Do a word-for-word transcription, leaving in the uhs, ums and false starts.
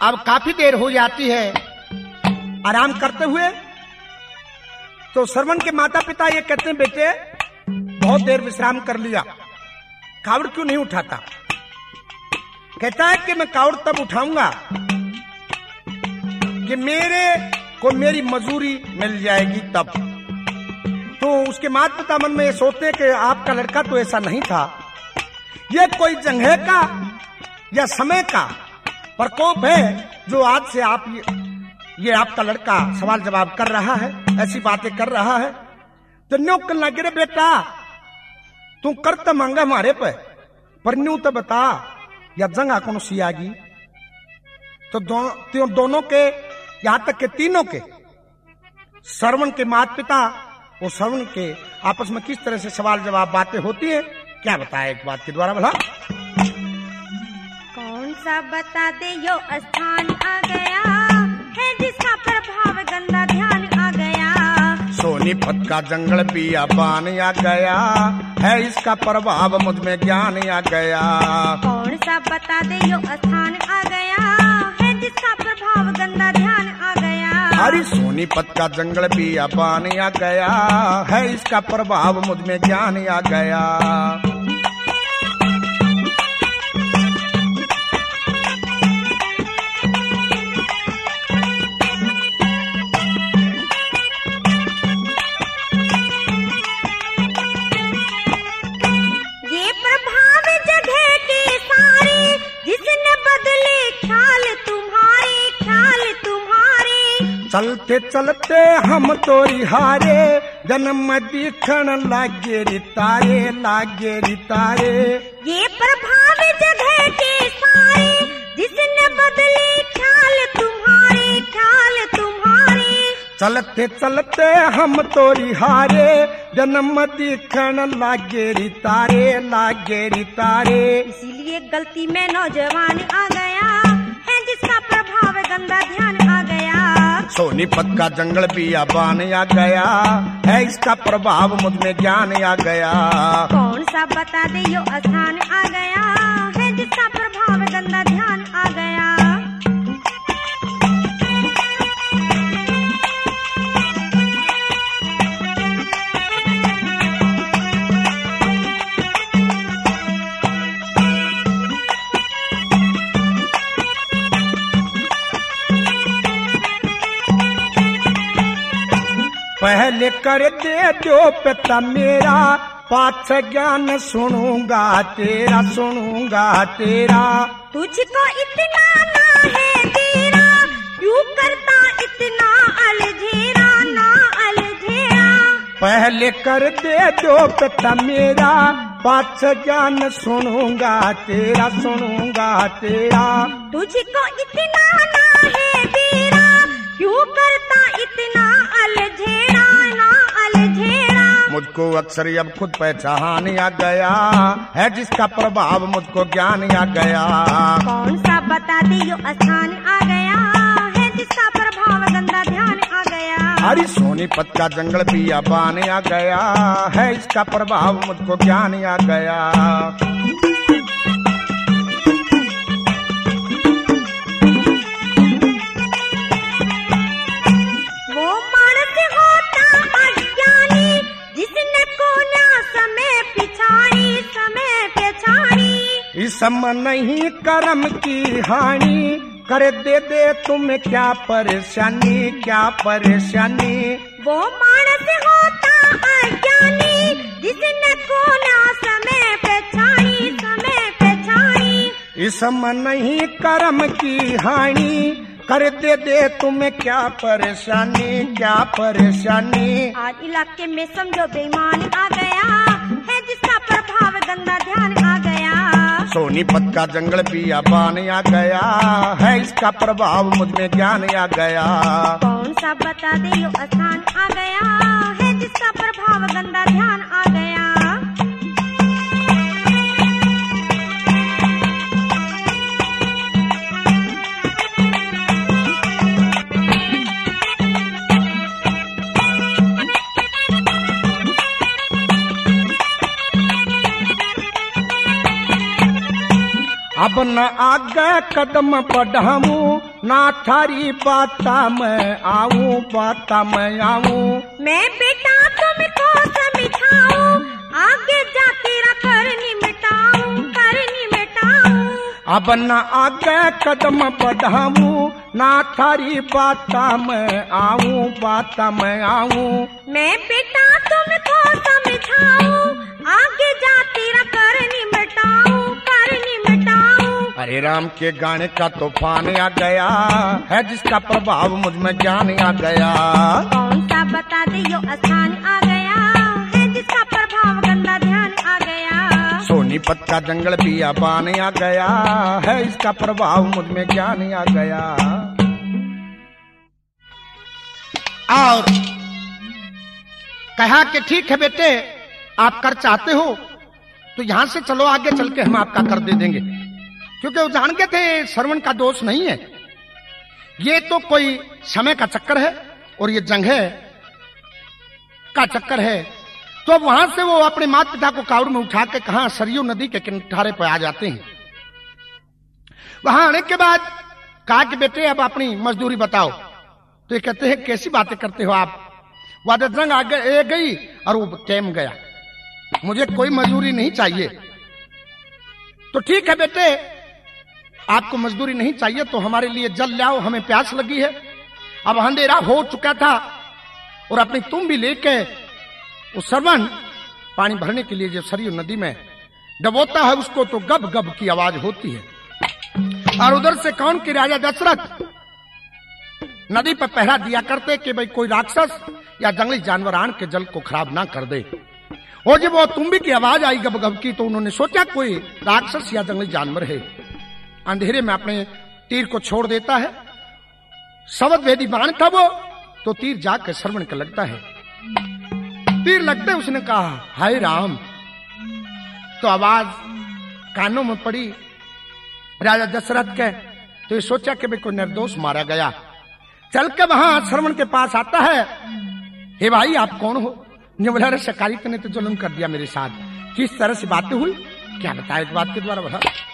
अब काफी देर हो जाती है आराम करते हुए, तो श्रवण के माता पिता ये कहते हैं बेटे बहुत देर विश्राम कर लिया, कावड़ क्यों नहीं उठाता? कहता है कि मैं कावड़ तब उठाऊंगा कि मेरे को मेरी मजूरी मिल जाएगी तब। तो उसके माता पिता मन में ये सोचते हैं कि आपका लड़का तो ऐसा नहीं था, ये कोई जंघे का या समय का प्रकोप है जो आज से आप ये, ये आपका लड़का सवाल जवाब कर रहा है, ऐसी बातें कर रहा है। तो न्यू करना गिरे बेटा तू करता मांगा हमारे पे, पर न्यू तो बता या जंगा कौन सी आगी? तो दो, तो दोनों के यहां तक के तीनों के श्रवण के माता पिता और श्रवण के आपस में किस तरह से सवाल जवाब बातें होती है, क्या बताया एक बात के द्वारा भला? कौन सा बता दे यो स्थान आ गया है जिसका प्रभाव गंदा ध्यान आ गया। सोनीपत का जंगल बियाबान आ गया है, इसका प्रभाव मुझ में ज्ञान आ गया। कौन सा बता दे यो स्थान आ गया है जिसका प्रभाव गंदा ध्यान आ गया। हरी सोनीपत का जंगल बियाबान आ गया है, इसका प्रभाव मुझ में ज्ञान आ गया। चलते चलते हम तोरी हारे जन्म दिखण लागे री तारे लागे री तारे। ये प्रभाव जगह के सारे जिसने बदले ख्याल तुम्हारे ख्याल तुम्हारे। चलते चलते हम तोरी हारे जन्म दिखण लागे री तारे लागे री तारे। इसीलिए गलती में नौजवान आ गया है जिसका प्रभाव गंदा ध्यान आ गया। सोनीपत का जंगल बियाबान आ गया है, इसका प्रभाव मुझ में ज्ञान आ गया। कौन सा बता दे यो स्थान आ गया है जिसका प्रभाव गंदा ध्यान आ गया। पहले कर दे जो पिता मेरा, पाठ ज्ञान सुनूंगा तेरा सुनूंगा तेरा। तुझको इतना ना है तेरा क्यों करता इतना अलझेरा ना अलझेरा। पहले कर दे जो पिता मेरा, पाठ ज्ञान सुनूंगा तेरा सुनूंगा तेरा। तुझको इतना ना है तेरा क्यों करता इतना अलझेरा ना अलझेरा। मुझको अक्सर अब खुद पहचान आ गया है, जिसका प्रभाव मुझको ज्ञान आ गया। कौन सा बता दे यो स्थान आ गया है जिसका प्रभाव गंदा ध्यान आ गया। हरी सोनीपत का जंगल बियाबान आ गया है, इसका प्रभाव मुझको ज्ञान आ गया। सम नहीं कर्म की हानि कर दे दे तुम्हें क्या परेशानी क्या परेशानी। वो मानस होता अज्ञानी जिसने को ना समय पहचानी समय पहचानी। इसम नहीं कर्म की हानि कर दे दे तुम्हें क्या परेशानी क्या परेशानी। आज इलाके में समझो बेईमान आ गया है जिसका प्रभाव गंदा ध्यान आ गया। सोनीपत का जंगल बियाबान आ गया है, इसका प्रभाव मुझ में ज्ञान आ गया। कौन सा बता दे यो स्थान आ गया है जिसका प्रभाव गंदा ध्यान आ गया। अब न आगे कदम बढ़ाऊं, ना थारी बाता में आऊं, बाता में आऊं। मैं बेटा तुमको समझाऊं, आगे जा तेरा करनी मिटाऊं, करनी मिटाऊं। अब न आगे कदम बढ़ाऊं, ना थारी बाता में आऊं, बाता में आऊं। मैं बेटा तुमको समझाऊं, आगे जा तेरा करनी मिटाऊं, करनी मिटाऊं। हरे राम के गाने का तूफान आ गया है, जिसका प्रभाव मुझ में ज्ञान आ गया। कौन सा बता दे यो स्थान आ गया है, जिसका प्रभाव गंदा ध्यान आ गया। सोनीपत का जंगल बियाबान आ गया है, इसका प्रभाव मुझ में ज्ञान आ गया। और कहा कि ठीक है बेटे, आप कर चाहते हो तो यहां से चलो, आगे चल के हम आपका कर दे देंगे। क्योंकि वो जान गए थे श्रवण का दोष नहीं है, ये तो कोई समय का चक्कर है और ये जंघे का चक्कर है। तो अब वहां से वो अपने माता पिता को कावड़ में उठा के कहा सरयू नदी के किनारे पर आ जाते हैं। वहां आने के बाद कहा कि बेटे अब अपनी मजदूरी बताओ। तो ये कहते हैं कैसी बातें करते हो आप, वादा जंग आगे गई और वो कैम गया, मुझे कोई मजदूरी नहीं चाहिए। तो ठीक है बेटे, आपको मजदूरी नहीं चाहिए तो हमारे लिए जल लाओ, हमें प्यास लगी है। अब अंधेरा हो चुका था और अपनी तुम भी लेके उस श्रवण पानी भरने के लिए जो सरयू नदी में डबोता है उसको, तो गब गब की आवाज होती है। और उधर से कौन के राजा दशरथ नदी पर पहरा दिया करते कि भाई कोई राक्षस या जंगली जानवर आन के जल को खराब ना कर दे। और जब वो तुम्बी की आवाज आई गब गब की, तो उन्होंने सोचा कोई राक्षस या जंगली जानवर है। अंधेरे में अपने तीर को छोड़ देता है, शब्द वेदी बाण था वो, तो तीर जाकर श्रवण का लगता है। तीर लगते उसने कहा हाय राम। तो आवाज कानों में पड़ी राजा दशरथ के, तो ये सोचा कि भाई कोई निर्दोष मारा गया। चल के वहां श्रवण के पास आता है, हे भाई आप कौन हो? ने बोला अरे शिकारी ने तो जुल्म कर दिया मेरे साथ। किस तरह से बातें हुई, क्या बताया इस बात के द्वारा बोला।